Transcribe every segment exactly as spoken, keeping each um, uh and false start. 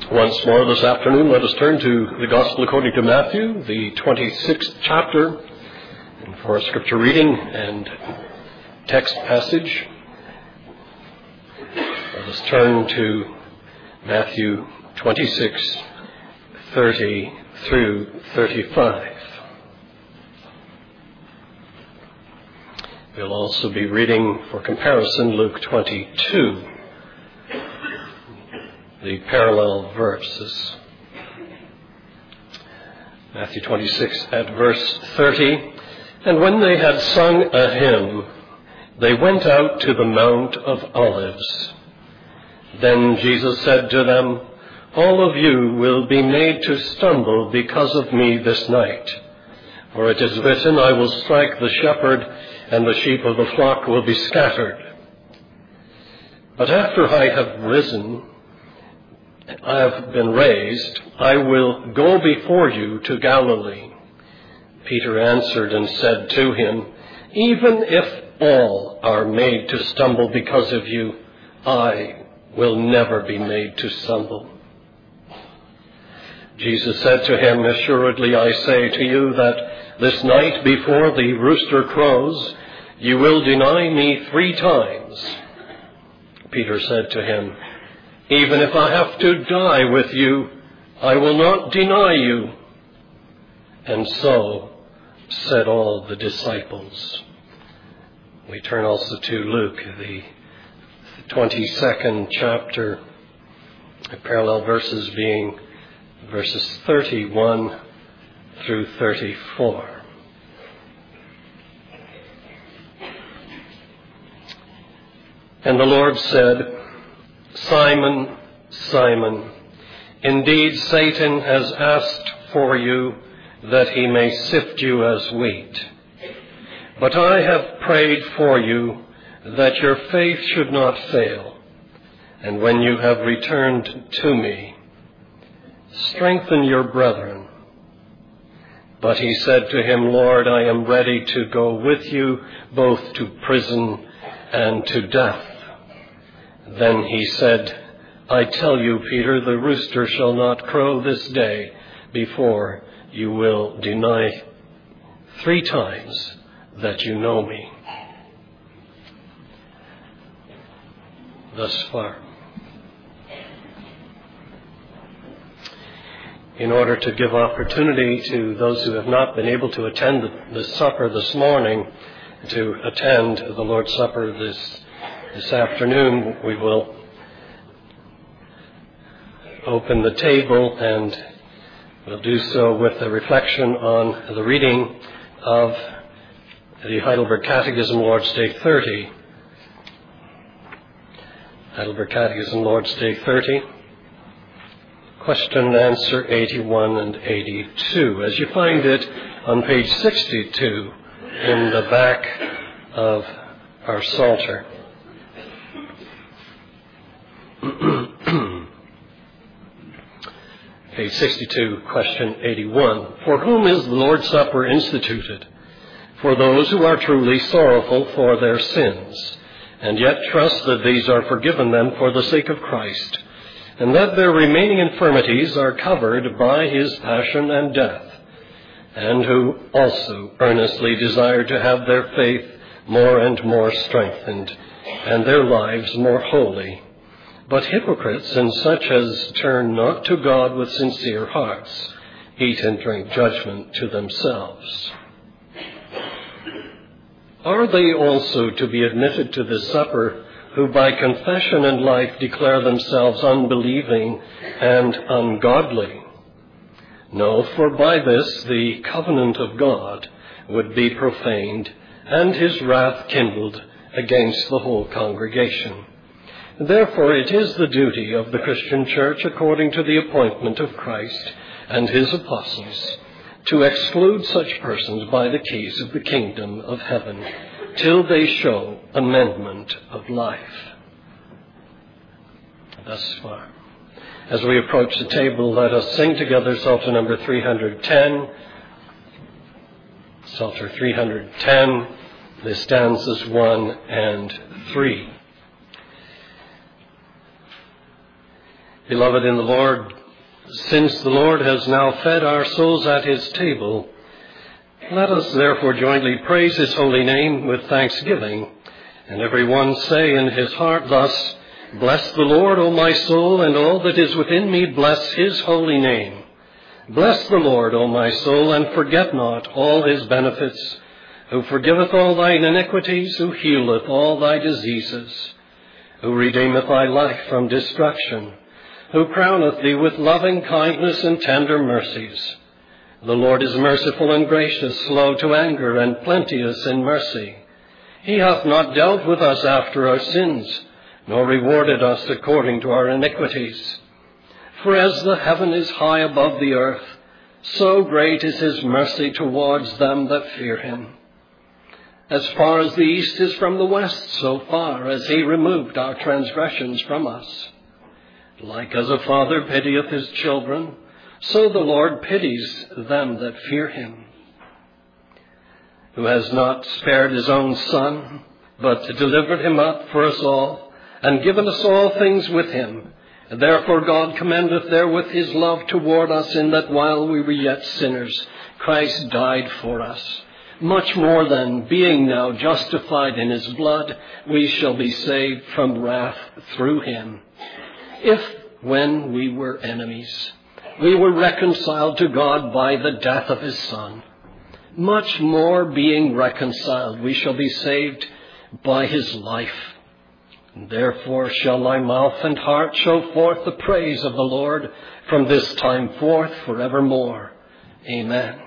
Once more this afternoon, let us turn to the Gospel according to Matthew, the twenty-sixth chapter, and for our scripture reading and text passage, let us turn to Matthew twenty-six, thirty through thirty-five. We'll also be reading, for comparison, Luke twenty-two, the parallel verses. Matthew twenty-six at verse thirty. And when they had sung a hymn, they went out to the Mount of Olives. Then Jesus said to them, "All of you will be made to stumble because of me this night. For it is written, I will strike the shepherd, and the sheep of the flock will be scattered. But after I have risen, I have been raised, I will go before you to Galilee." Peter answered and said to him, "Even if all are made to stumble because of you, I will never be made to stumble." Jesus said to him, "Assuredly I say to you that this night before the rooster crows, you will deny me three times." Peter said to him, "Even if I have to die with you, I will not deny you." And so said all the disciples. We turn also to Luke, the twenty-second chapter, the parallel verses being verses thirty-one through thirty-four. And the Lord said, "Simon, Simon, indeed Satan has asked for you that he may sift you as wheat. But I have prayed for you that your faith should not fail. And when you have returned to me, strengthen your brethren." But he said to him, "Lord, I am ready to go with you both to prison and to death." Then he said, "I tell you, Peter, the rooster shall not crow this day before you will deny three times that you know me." Thus far. In order to give opportunity to those who have not been able to attend the, the supper this morning to attend the Lord's Supper this This afternoon, we will open the table, and we'll do so with a reflection on the reading of the Heidelberg Catechism, Lord's Day thirty. Heidelberg Catechism, Lord's Day thirty. Question and answer eighty-one and eighty-two. As you find it on page sixty-two in the back of our Psalter. Page sixty-two, question eighty-one. For whom is the Lord's Supper instituted? For those who are truly sorrowful for their sins, and yet trust that these are forgiven them for the sake of Christ, and that their remaining infirmities are covered by his passion and death, and who also earnestly desire to have their faith more and more strengthened, and their lives more holy. But hypocrites and such as turn not to God with sincere hearts eat and drink judgment to themselves. Are they also to be admitted to this supper who by confession and life declare themselves unbelieving and ungodly? No, for by this the covenant of God would be profaned and his wrath kindled against the whole congregation. Therefore, it is the duty of the Christian Church, according to the appointment of Christ and his apostles, to exclude such persons by the keys of the kingdom of heaven, till they show amendment of life. Thus far. As we approach the table, let us sing together Psalter number three hundred ten. Psalter three hundred ten, the stanzas one and three. Beloved in the Lord, since the Lord has now fed our souls at his table, let us therefore jointly praise his holy name with thanksgiving, and every one say in his heart thus, Bless the Lord, O my soul, and all that is within me, bless his holy name. Bless the Lord, O my soul, and forget not all his benefits, who forgiveth all thine iniquities, who healeth all thy diseases, who redeemeth thy life from destruction, who crowneth thee with loving kindness and tender mercies. The Lord is merciful and gracious, slow to anger, and plenteous in mercy. He hath not dealt with us after our sins, nor rewarded us according to our iniquities. For as the heaven is high above the earth, so great is his mercy towards them that fear him. As far as the east is from the west, so far as he removed our transgressions from us. Like as a father pitieth his children, so the Lord pities them that fear him. Who has not spared his own son, but delivered him up for us all, and given us all things with him. And therefore God commendeth therewith his love toward us, in that while we were yet sinners, Christ died for us. Much more than, being now justified in his blood, we shall be saved from wrath through him. If, when we were enemies, we were reconciled to God by the death of his Son, much more being reconciled, we shall be saved by his life. Therefore shall my mouth and heart show forth the praise of the Lord from this time forth forevermore. Amen.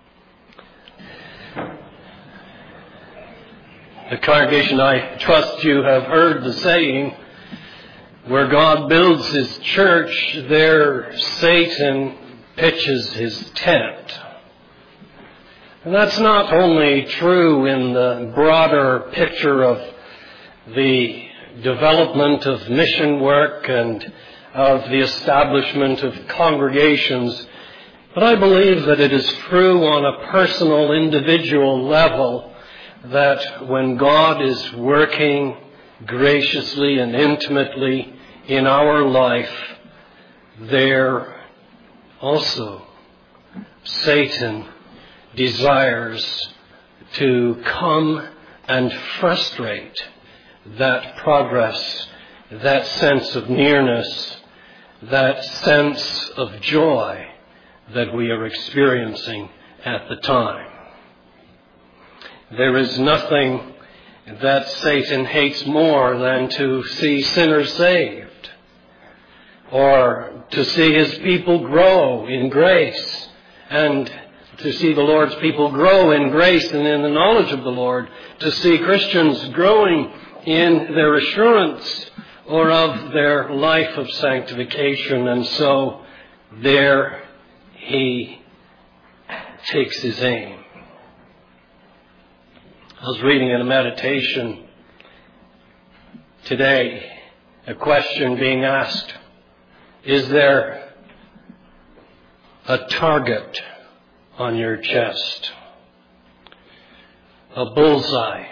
The congregation, I trust you have heard the saying, where God builds his church, there Satan pitches his tent. And that's not only true in the broader picture of the development of mission work and of the establishment of congregations, but I believe that it is true on a personal, individual level, that when God is working graciously and intimately in our life, there also Satan desires to come and frustrate that progress, that sense of nearness, that sense of joy that we are experiencing at the time. There is nothing that Satan hates more than to see sinners saved, or to see his people grow in grace, and to see the Lord's people grow in grace and in the knowledge of the Lord, to see Christians growing in their assurance or of their life of sanctification. And so there he takes his aim. I was reading in a meditation today a question being asked, is there a target on your chest? A bullseye?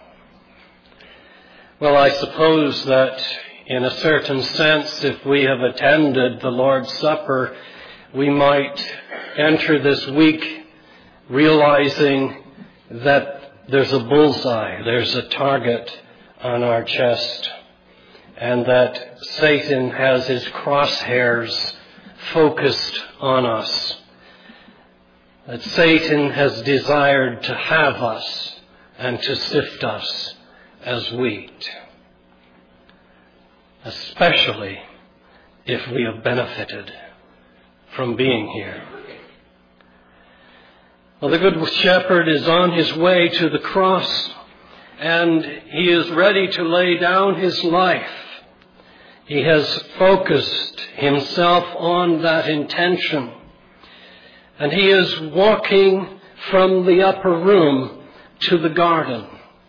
Well, I suppose that in a certain sense, if we have attended the Lord's Supper, we might enter this week realizing that there's a bullseye, there's a target on our chest, and that Satan has his crosshairs focused on us. That Satan has desired to have us and to sift us as wheat, especially if we have benefited from being here. Well, the Good Shepherd is on his way to the cross, and he is ready to lay down his life. He has focused himself on that intention, and he is walking from the upper room to the garden.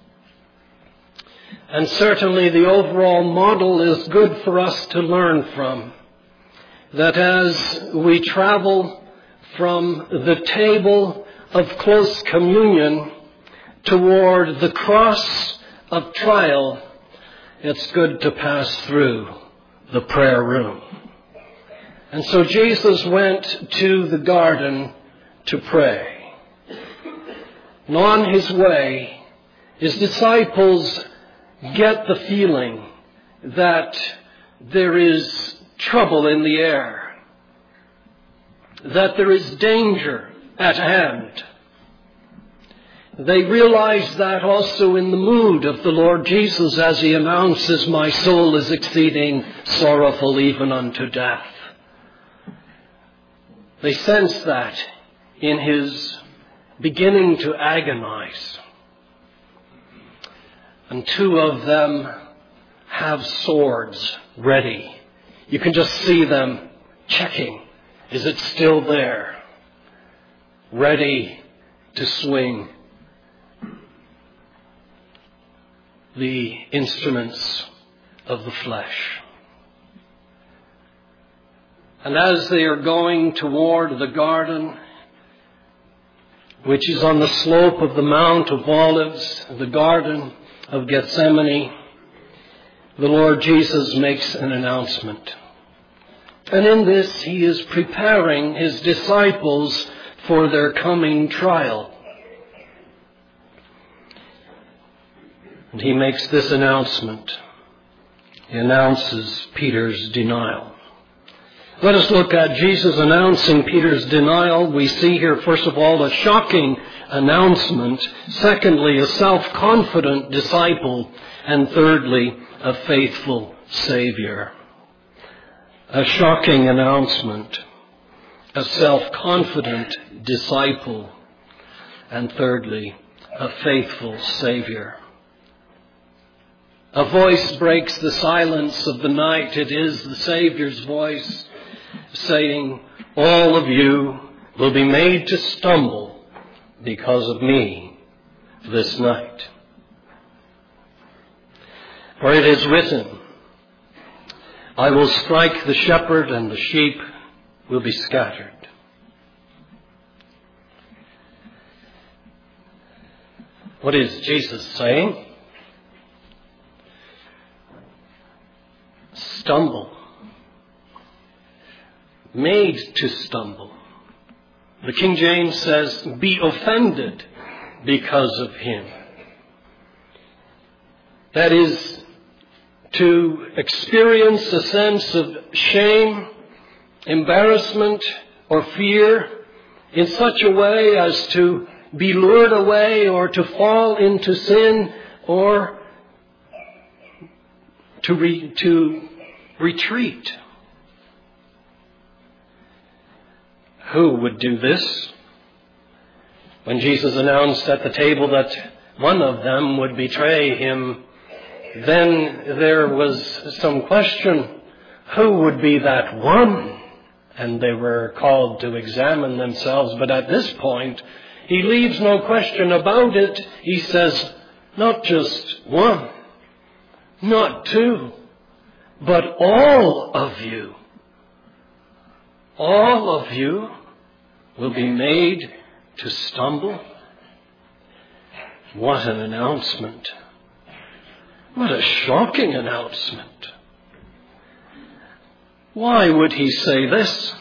And certainly the overall model is good for us to learn from, that as we travel from the table of close communion toward the cross of trial, it's good to pass through the prayer room. And so Jesus went to the garden to pray. And on his way, his disciples get the feeling that there is trouble in the air, that there is danger at hand. They realize that also in the mood of the Lord Jesus as he announces, "My soul is exceeding sorrowful even unto death." They sense that in his beginning to agonize. And two of them have swords ready. You can just see them checking. Is it still there? Ready to swing the instruments of the flesh. And as they are going toward the garden, which is on the slope of the Mount of Olives, the Garden of Gethsemane, the Lord Jesus makes an announcement. And in this, he is preparing his disciples for their coming trial. And he makes this announcement. He announces Peter's denial. Let us look at Jesus announcing Peter's denial. We see here, first of all, a shocking announcement. Secondly, a self-confident disciple. And thirdly, a faithful Savior. A shocking announcement. A self-confident disciple. And thirdly, a faithful Savior. A voice breaks the silence of the night. It is the Savior's voice saying, "All of you will be made to stumble because of me this night." For it is written, "I will strike the shepherd and the sheep will be scattered." What is Jesus saying? Stumble. Made to stumble. The King James says, "be offended because of him." That is, to experience a sense of shame, embarrassment, or fear in such a way as to be lured away or to fall into sin or to, re- to retreat. Who would do this? When Jesus announced at the table that one of them would betray him, then there was some question, who would be that one? And they were called to examine themselves. But at this point, he leaves no question about it. He says, not just one, not two, but all of you. All of you will be made to stumble. What an announcement. What a shocking announcement. Why would he say this?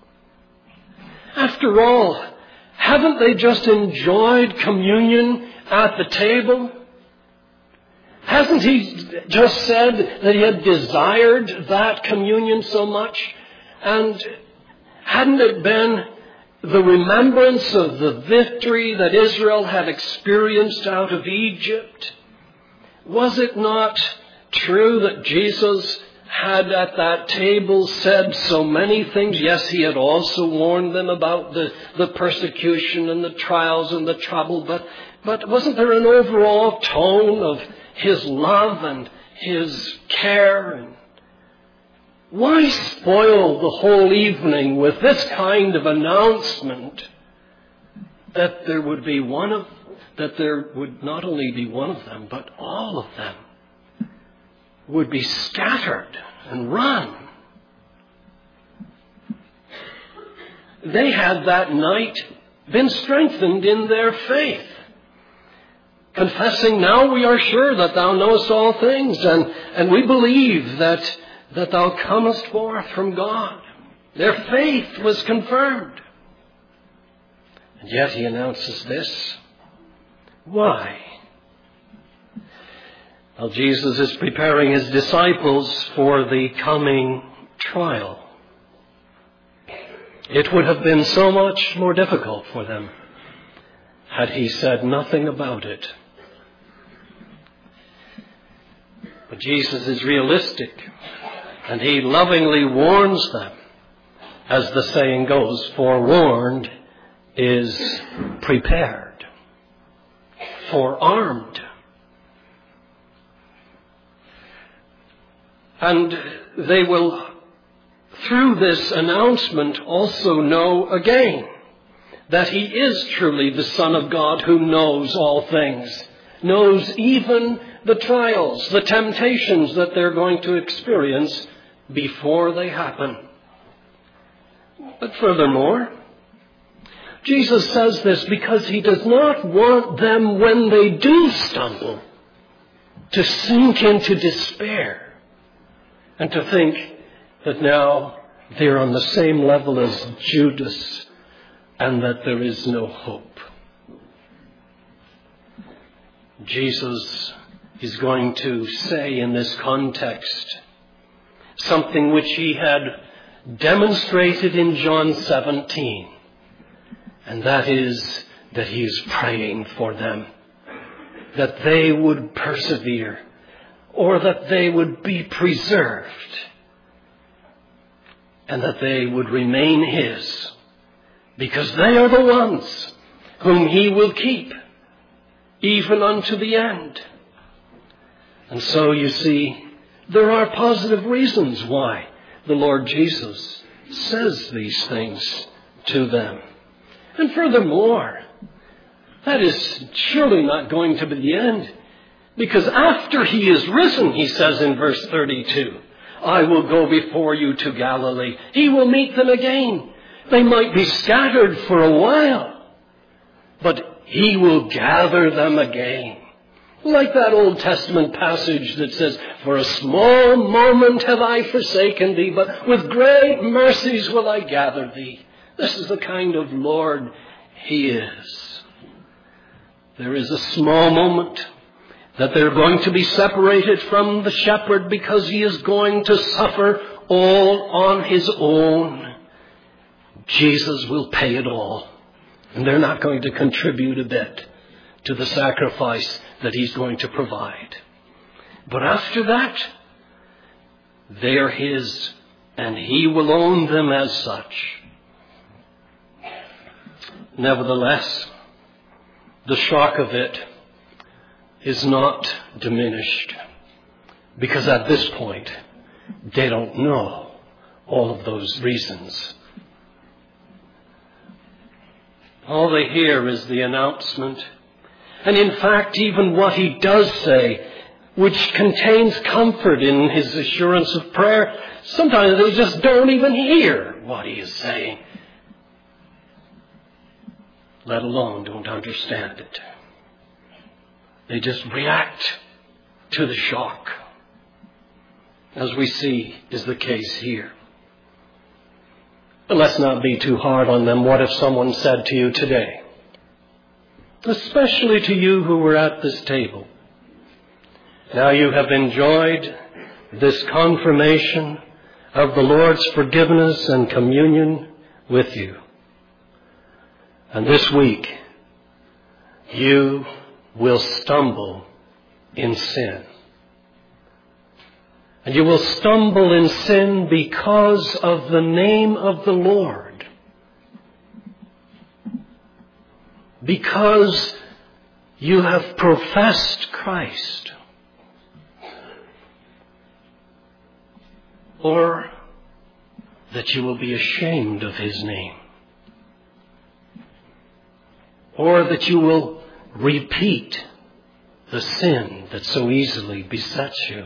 After all, haven't they just enjoyed communion at the table? Hasn't he just said that he had desired that communion so much? And hadn't it been the remembrance of the victory that Israel had experienced out of Egypt? Was it not true that Jesus had at that table said so many things? Yes, he had also warned them about the, the persecution and the trials and the trouble, but, but wasn't there an overall tone of his love and his care? And why spoil the whole evening with this kind of announcement that there would be one of, that there would not only be one of them, but all of them would be scattered and run? They had that night been strengthened in their faith, confessing, "Now we are sure that thou knowest all things, and, and we believe that, that thou comest forth from God." Their faith was confirmed. And yet he announces this. Why? Well, Jesus is preparing his disciples for the coming trial. It would have been so much more difficult for them had he said nothing about it. But Jesus is realistic, and he lovingly warns them. As the saying goes, forewarned is prepared, forearmed. And they will, through this announcement, also know again that he is truly the Son of God who knows all things, knows even the trials, the temptations that they're going to experience before they happen. But furthermore, Jesus says this because he does not want them, when they do stumble, to sink into despair and to think that now they're on the same level as Judas and that there is no hope. Jesus is going to say in this context something which he had demonstrated in John seventeen, and that is that he is praying for them, that they would persevere, or that they would be preserved, and that they would remain his, because they are the ones whom he will keep even unto the end. And so you see, there are positive reasons why the Lord Jesus says these things to them. And furthermore, that is surely not going to be the end, because after he is risen, he says in verse thirty-two, I will go before you to Galilee. He will meet them again. They might be scattered for a while, but he will gather them again. Like that Old Testament passage that says, for a small moment have I forsaken thee, but with great mercies will I gather thee. This is the kind of Lord he is. There is a small moment that they're going to be separated from the shepherd because he is going to suffer all on his own. Jesus will pay it all, and they're not going to contribute a bit to the sacrifice that he's going to provide. But after that, they are his, and he will own them as such. Nevertheless, the shock of it is not diminished, because at this point, they don't know all of those reasons. All they hear is the announcement. And in fact, even what he does say, which contains comfort in his assurance of prayer, sometimes they just don't even hear what he is saying, let alone don't understand it. They just react to the shock, as we see is the case here. But let's not be too hard on them. What if someone said to you today, especially to you who were at this table, now you have enjoyed this confirmation of the Lord's forgiveness and communion with you, and this week you will stumble in sin. And you will stumble in sin because of the name of the Lord. Because you have professed Christ. Or that you will be ashamed of his name. Or that you will repeat the sin that so easily besets you.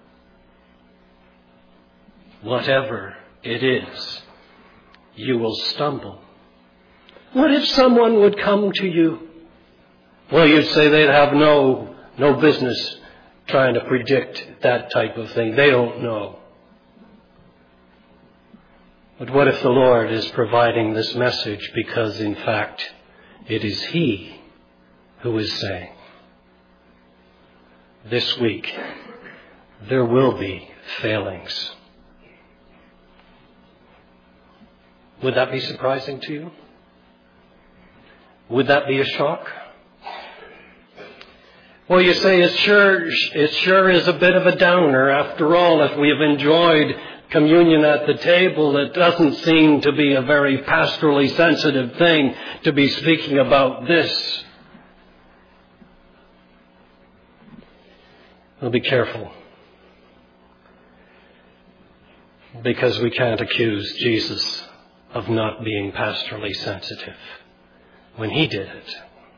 Whatever it is, you will stumble. What if someone would come to you? Well, you'd say they'd have no, no business trying to predict that type of thing. They don't know. But what if the Lord is providing this message because, in fact, it is He who is saying, this week there will be failings? Would that be surprising to you? Would that be a shock? Well, you say it sure, it sure is a bit of a downer. After all, if we have enjoyed communion at the table, it doesn't seem to be a very pastorally sensitive thing to be speaking about this. Well, be careful, because we can't accuse Jesus of not being pastorally sensitive when He did it.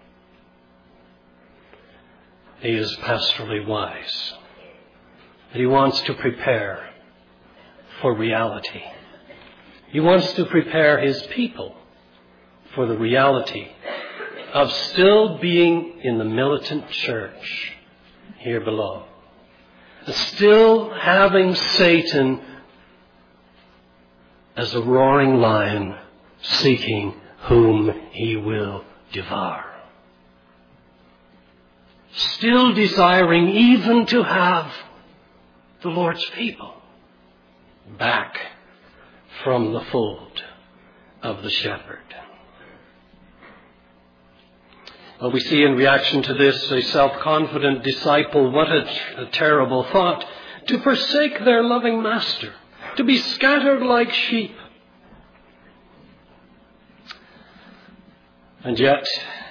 He is pastorally wise. He wants to prepare for reality. He wants to prepare His people for the reality of still being in the militant church here below. Still having Satan as a roaring lion seeking whom he will devour. Still desiring even to have the Lord's people back from the fold of the shepherd. Well, we see in reaction to this a self-confident disciple. What a, a terrible thought, to forsake their loving master, to be scattered like sheep. And yet,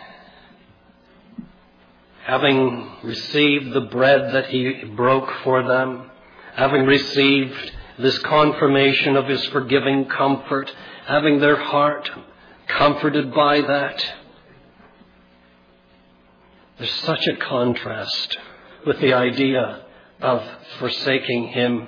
having received the bread that He broke for them, having received this confirmation of His forgiving comfort, having their heart comforted by that, there's such a contrast with the idea of forsaking Him.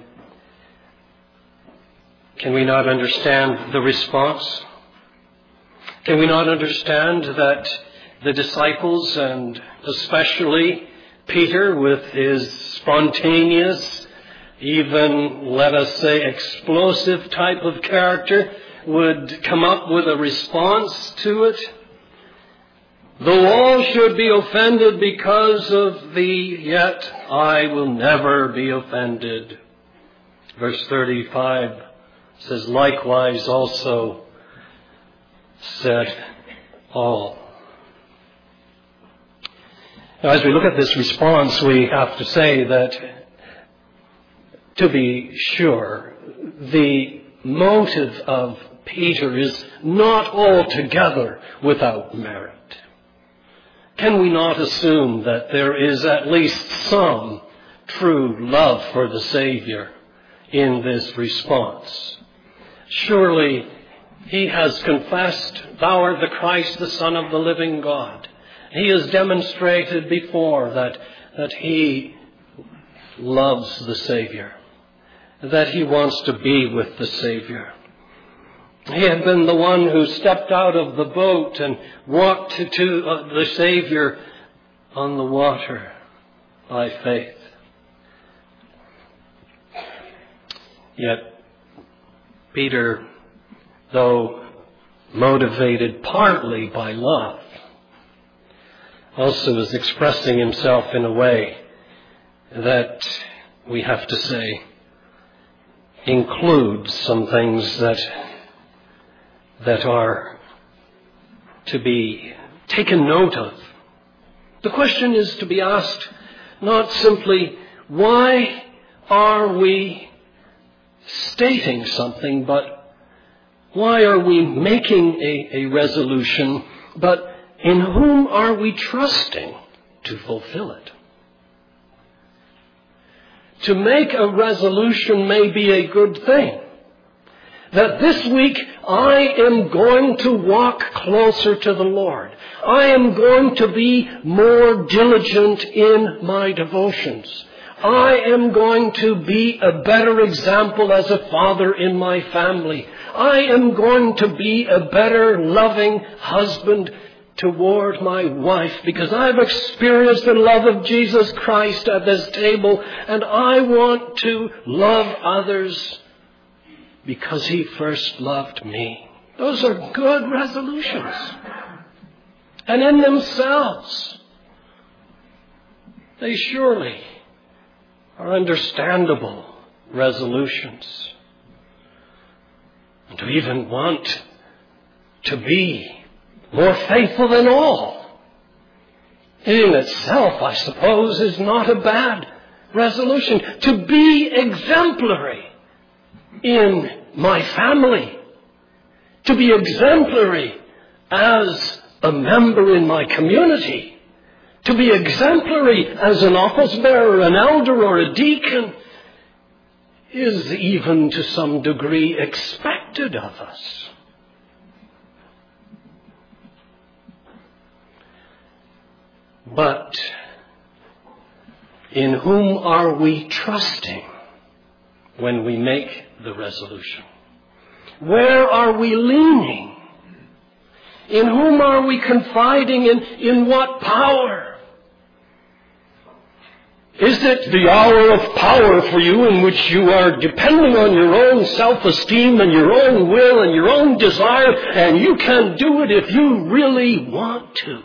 Can we not understand the response? Can we not understand that the disciples, and especially Peter with his spontaneous, even let us say explosive type of character, would come up with a response to it? Though all should be offended because of thee, yet I will never be offended. Verse thirty-five says, likewise also said all. Now, as we look at this response, we have to say that, to be sure, the motive of Peter is not altogether without merit. Can we not assume that there is at least some true love for the Savior in this response? Surely he has confessed, thou art the Christ, the Son of the living God. He has demonstrated before that, that he loves the Savior, that he wants to be with the Savior. He had been the one who stepped out of the boat and walked to, to uh, the Savior on the water by faith. Yet Peter, though motivated partly by love, also is expressing himself in a way that we have to say includes some things that that are to be taken note of. The question is to be asked not simply, why are we stating something, but why are we making a, a resolution, but in whom are we trusting to fulfill it? To make a resolution may be a good thing. That this week I am going to walk closer to the Lord. I am going to be more diligent in my devotions. I am going to be a better example as a father in my family. I am going to be a better loving husband toward my wife, because I've experienced the love of Jesus Christ at this table, and I want to love others because he first loved me. Those are good resolutions. And in themselves, they surely are understandable resolutions. And to even want to be more faithful than all, in itself, I suppose, is not a bad resolution. To be exemplary in my family, to be exemplary as a member in my community, to be exemplary as an office bearer, an elder, or a deacon, is even to some degree expected of us. But in whom are we trusting when we make the resolution? Where are we leaning? In whom are we confiding? In, in what power? Is it the hour of power for you in which you are depending on your own self-esteem and your own will and your own desire, and you can do it if you really want to?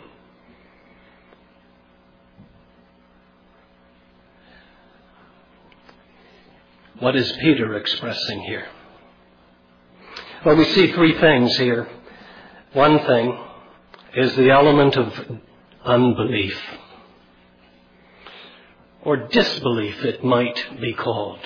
What is Peter expressing here? Well, we see three things here. One thing is the element of unbelief, or disbelief it might be called.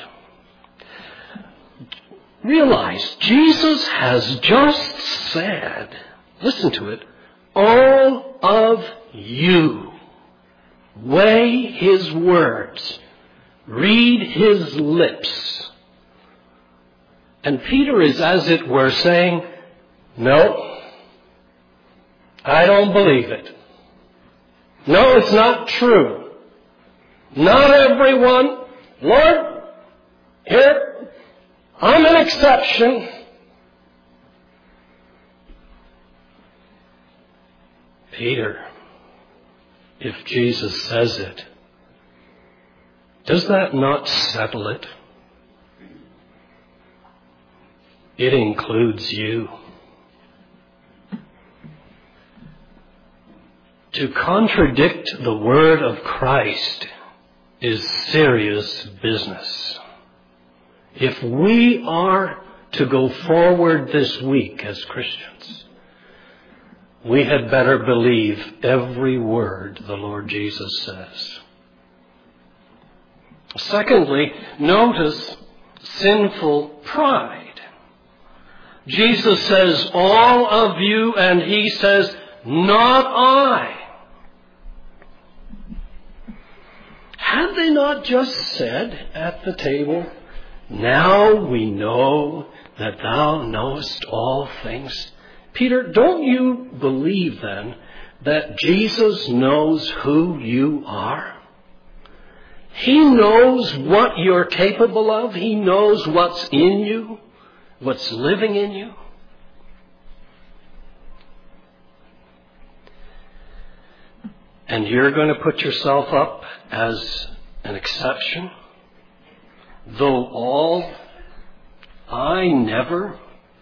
Realize Jesus has just said, listen to it, all of you weigh his words, read his lips. And Peter is, as it were, saying, no, I don't believe it. No, it's not true. Not everyone. Lord, here, I'm an exception. Peter, if Jesus says it, does that not settle it? It includes you. To contradict the word of Christ is serious business. If we are to go forward this week as Christians, we had better believe every word the Lord Jesus says. Secondly, notice sinful pride. Jesus says, all of you, and he says, not I. Had they not just said at the table, now we know that thou knowest all things? Peter, don't you believe then that Jesus knows who you are? He knows what you're capable of. He knows what's in you, what's living in you. And you're going to put yourself up as an exception? Though all, I never.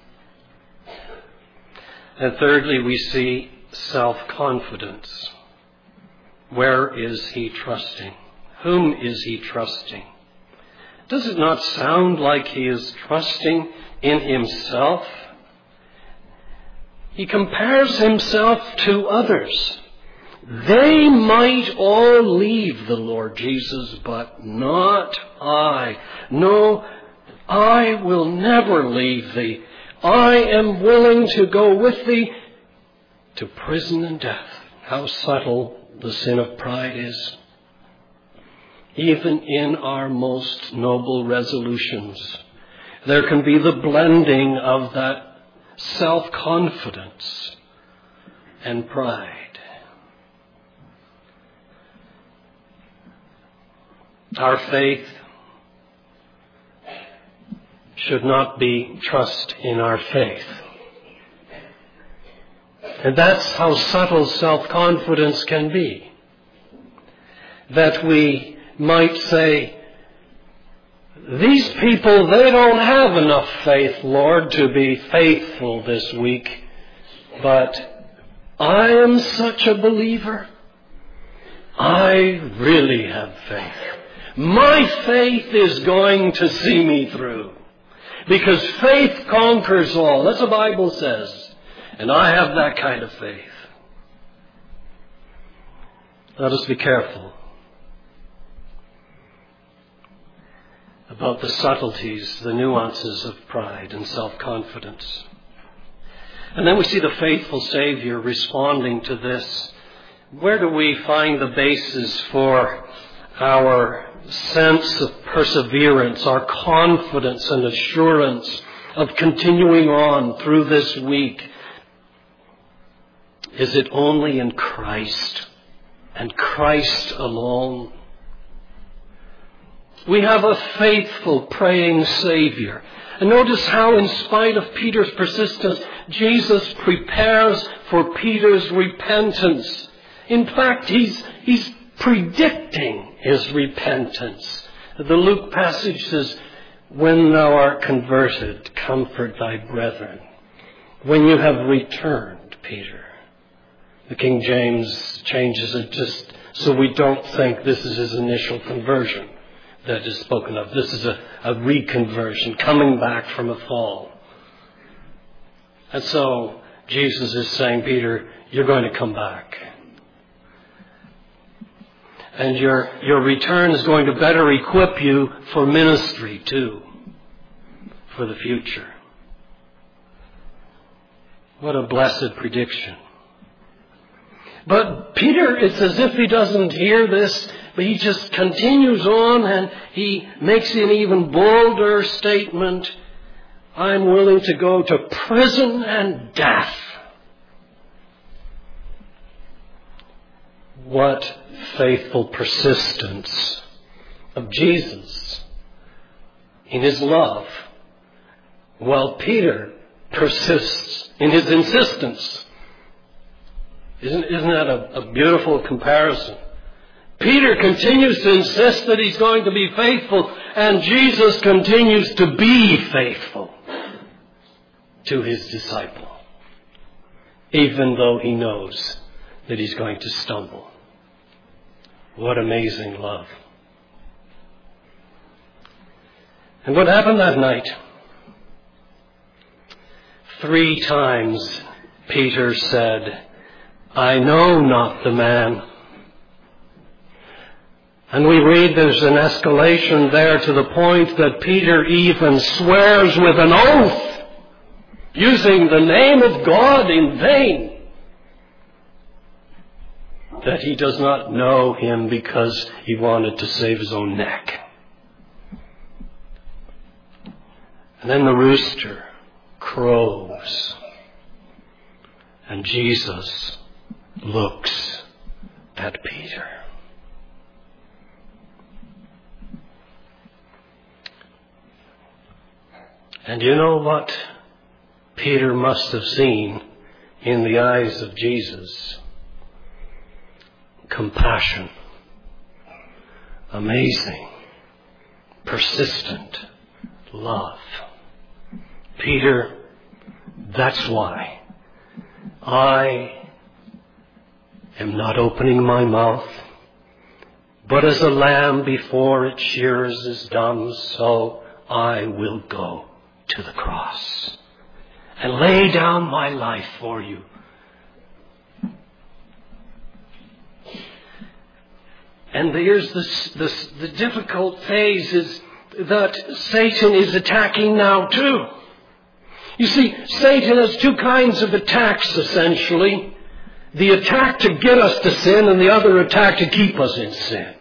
And thirdly, we see self-confidence. Where is he trusting? Whom is he trusting? Does it not sound like he is trusting in himself? He compares himself to others. They might all leave the Lord Jesus, but not I. No, I will never leave thee. I am willing to go with thee to prison and death. How subtle the sin of pride is. Even in our most noble resolutions, there can be the blending of that self-confidence and pride. Our faith should not be trust in our faith. And that's how subtle self-confidence can be. That we might say, these people, they don't have enough faith, Lord, to be faithful this week. But I am such a believer. I really have faith. My faith is going to see me through. Because faith conquers all. That's what the Bible says. And I have that kind of faith. Let us be careful about the subtleties, the nuances of pride and self-confidence. And then we see the faithful Savior responding to this. Where do we find the basis for our sense of perseverance, our confidence and assurance of continuing on through this week? Is it only in Christ and Christ alone? We have a faithful, praying Savior. And notice how, in spite of Peter's persistence, Jesus prepares for Peter's repentance. In fact, he's, he's predicting his repentance. The Luke passage says, "When thou art converted, comfort thy brethren. When you have returned," Peter. The King James changes it just so we don't think this is his initial conversion that is spoken of. This is a, a reconversion, coming back from a fall. And so Jesus is saying, Peter, you're going to come back. And your, your return is going to better equip you for ministry too, for the future. What a blessed prediction. But Peter, it's as if he doesn't hear this, but he just continues on and he makes an even bolder statement. I'm willing to go to prison and death. What faithful persistence of Jesus in his love, while Peter persists in his insistence. Isn't, isn't that a, a beautiful comparison? Peter continues to insist that he's going to be faithful, and Jesus continues to be faithful to his disciple, even though he knows that he's going to stumble. What amazing love. And what happened that night? Three times Peter said, I know not the man. And we read there's an escalation there to the point that Peter even swears with an oath, using the name of God in vain, that he does not know him because he wanted to save his own neck. And then the rooster crows, and Jesus looks at Peter. And you know what Peter must have seen in the eyes of Jesus? Compassion. Amazing, persistent love. Peter, that's why I am not opening my mouth, but as a lamb before its shearers is dumb, so I will go to the cross and lay down my life for you. And here's this, this, the difficult phase is that Satan is attacking now too. You see, Satan has two kinds of attacks essentially. The attack to get us to sin and the other attack to keep us in sin.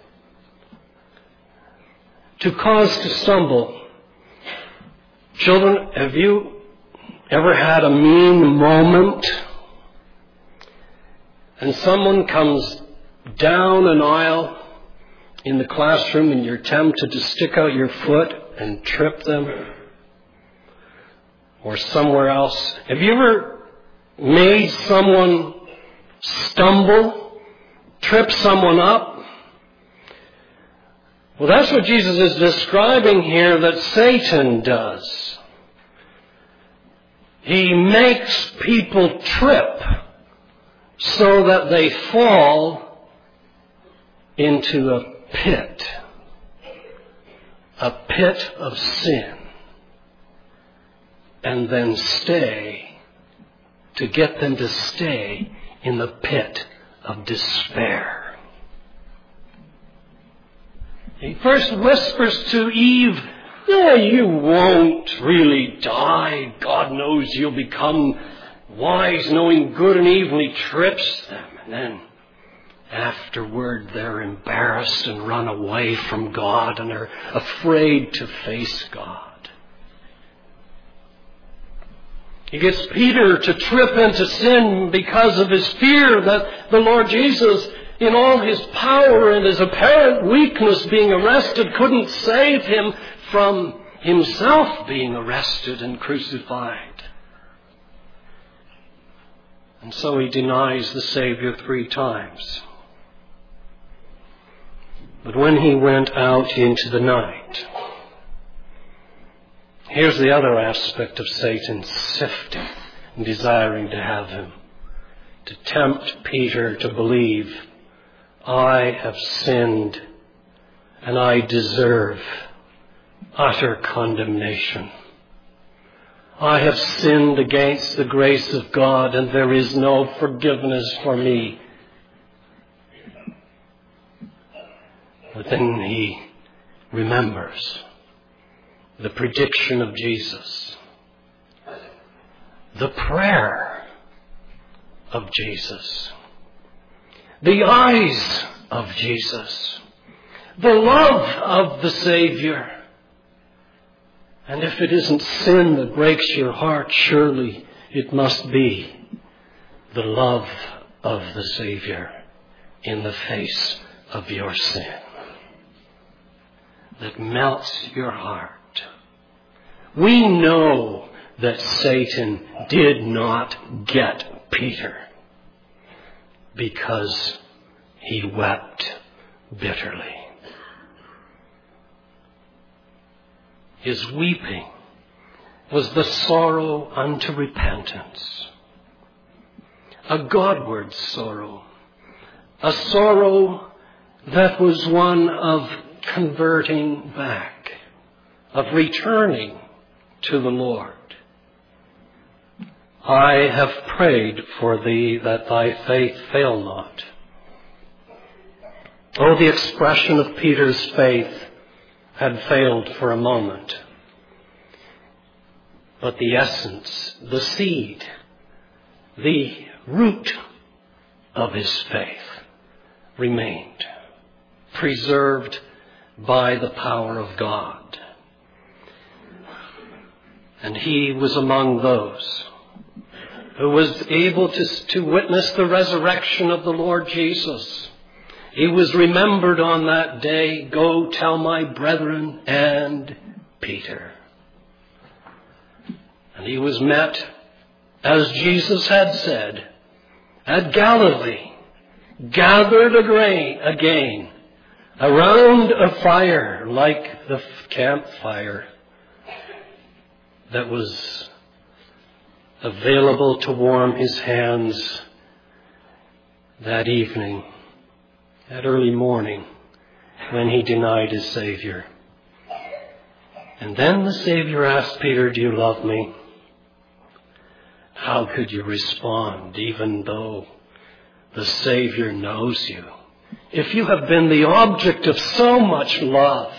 To cause to stumble. Children, have you ever had a mean moment and someone comes down an aisle in the classroom and you're tempted to stick out your foot and trip them? Or somewhere else? Have you ever made someone stumble, trip someone up? Well, that's what Jesus is describing here that Satan does. He makes people trip so that they fall into a pit. A pit of sin. And then stay, to get them to stay in the pit of despair. He first whispers to Eve, "Yeah, you won't really die. God knows you'll become wise, knowing good and evil." He trips them. And then afterward, they're embarrassed and run away from God and are afraid to face God. He gets Peter to trip into sin because of his fear that the Lord Jesus, in all his power and his apparent weakness, being arrested, couldn't save him from himself being arrested and crucified. And so he denies the Savior three times. But when he went out into the night, here's the other aspect of Satan's sifting and desiring to have him. To tempt Peter to believe, I have sinned and I deserve utter condemnation. I have sinned against the grace of God and there is no forgiveness for me. But then he remembers the prediction of Jesus, the prayer of Jesus, the eyes of Jesus, the love of the Savior. And if it isn't sin that breaks your heart, surely it must be the love of the Savior in the face of your sin that melts your heart. We know that Satan did not get Peter because he wept bitterly. His weeping was the sorrow unto repentance, a Godward sorrow, a sorrow that was one of converting back, of returning to the Lord. I have prayed for thee that thy faith fail not. Oh, the expression of Peter's faith had failed for a moment. But the essence, the seed, the root of his faith remained, preserved by the power of God. And he was among those who was able to, to witness the resurrection of the Lord Jesus. He was remembered on that day, go tell my brethren and Peter. And he was met, as Jesus had said, at Galilee, gathered again around a fire like the campfire that was available to warm his hands that evening, that early morning, when he denied his Savior. And then the Savior asked Peter, do you love me? How could you respond, even though the Savior knows you? If you have been the object of so much love,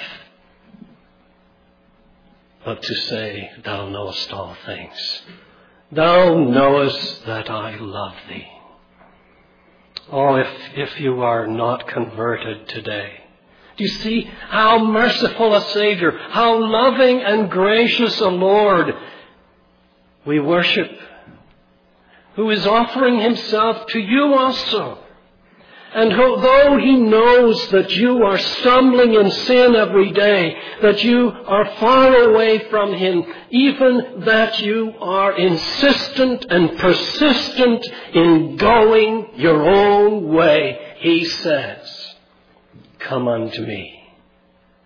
but to say, thou knowest all things. Thou knowest that I love thee. Oh, if, if you are not converted today, do you see how merciful a Savior, how loving and gracious a Lord we worship, who is offering himself to you also. And who, though he knows that you are stumbling in sin every day, that you are far away from him, even that you are insistent and persistent in going your own way, he says, come unto me,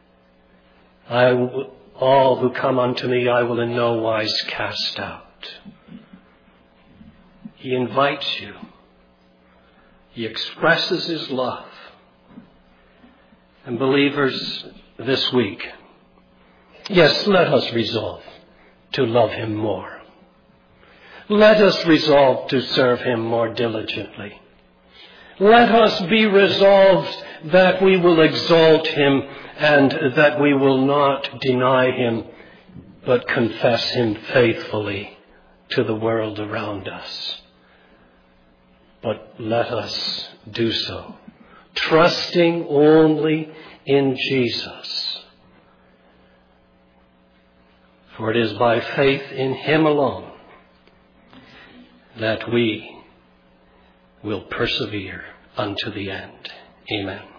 I will, all who come unto me I will in no wise cast out. He invites you. He expresses his love. And believers, this week, yes, let us resolve to love him more. Let us resolve to serve him more diligently. Let us be resolved that we will exalt him and that we will not deny him, but confess him faithfully to the world around us. But let us do so, trusting only in Jesus. For it is by faith in him alone that we will persevere unto the end. Amen.